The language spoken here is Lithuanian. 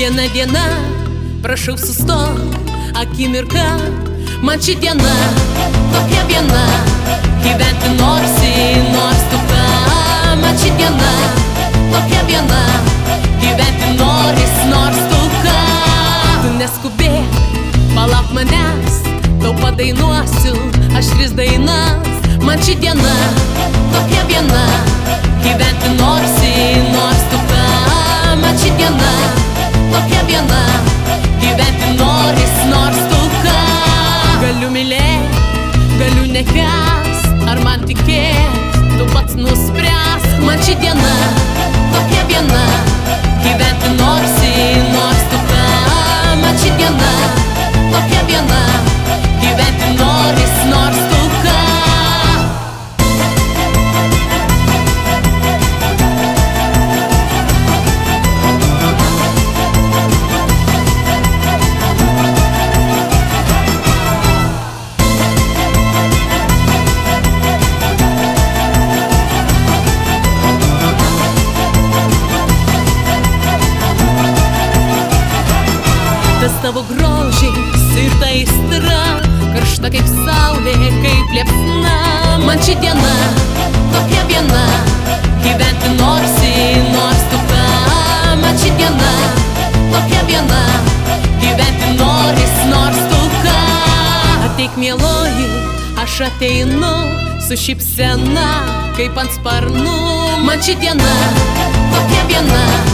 Viena diena, prašau sustok, akimirka, man ši diena tokia viena, gyventi norsi, nors tu ką. Man ši diena tokia viena, gyventi noris, nors tu ką. Tu neskubėk, palauk manęs, tau padainuosiu aš 3 dainas. Man ši diena tokia viena, gyventi norsi, nors tu ką. Man ši diena tokia viena, gyventi noris, nors tu ką. Galiu mylėt, galiu nekęst, ar man tikėt, tu pats nuspręsk. Man ši diena tokia viena, gyventi norsi, nors tu ką. Man ši diena tokia viena, gyventi noris, nors tu ką. Tas tavo grožis ir ta aistra, karšta kaip saulė, kaip liepsna. Man ši diena tokia viena, gyventi norsi, nors tu ką. Man ši diena tokia viena, gyventi noris, nors tu ką. Ateik mieloji, aš ateinu su šypsena, kaip ant sparnų. Man ši diena tokia viena,